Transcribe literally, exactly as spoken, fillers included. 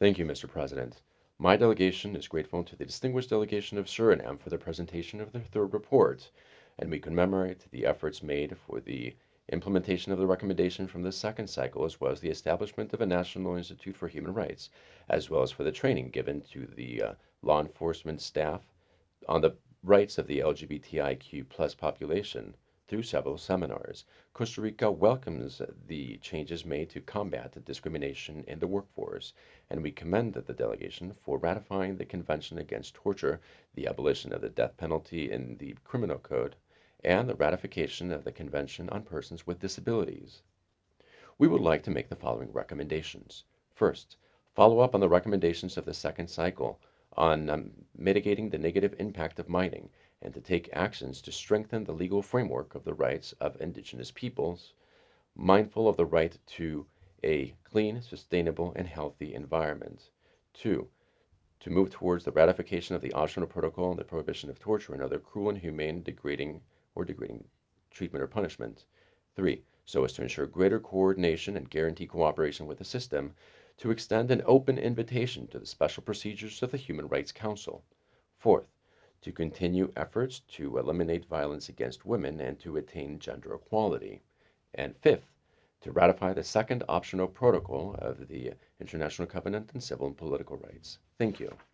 Thank you, Mister President. My delegation is grateful to the distinguished delegation of Suriname for the presentation of their third report, and we commemorate the efforts made for the implementation of the recommendation from the second cycle, as well as the establishment of a National Institute for Human Rights, as well as for the training given to the uh, law enforcement staff on the rights of the L G B T I Q plus population through several seminars. Costa Rica welcomes the changes made to combat discrimination in the workforce, and we commend the delegation for ratifying the Convention Against Torture, the abolition of the death penalty in the Criminal Code, and the ratification of the Convention on Persons with Disabilities. We would like to make the following recommendations. First, follow up on the recommendations of the second cycle on um, mitigating the negative impact of mining and to take actions to strengthen the legal framework of the rights of indigenous peoples, mindful of the right to a clean, sustainable, and healthy environment. Two, to move towards the ratification of the optional protocol on the prohibition of torture and other cruel, inhumane, degrading, or degrading treatment or punishment. Three, so as to ensure greater coordination and guarantee cooperation with the system, to extend an open invitation to the special procedures of the Human Rights Council. Fourth, to continue efforts to eliminate violence against women and to attain gender equality. And fifth, to ratify the second optional protocol of the International Covenant on Civil and Political Rights. Thank you.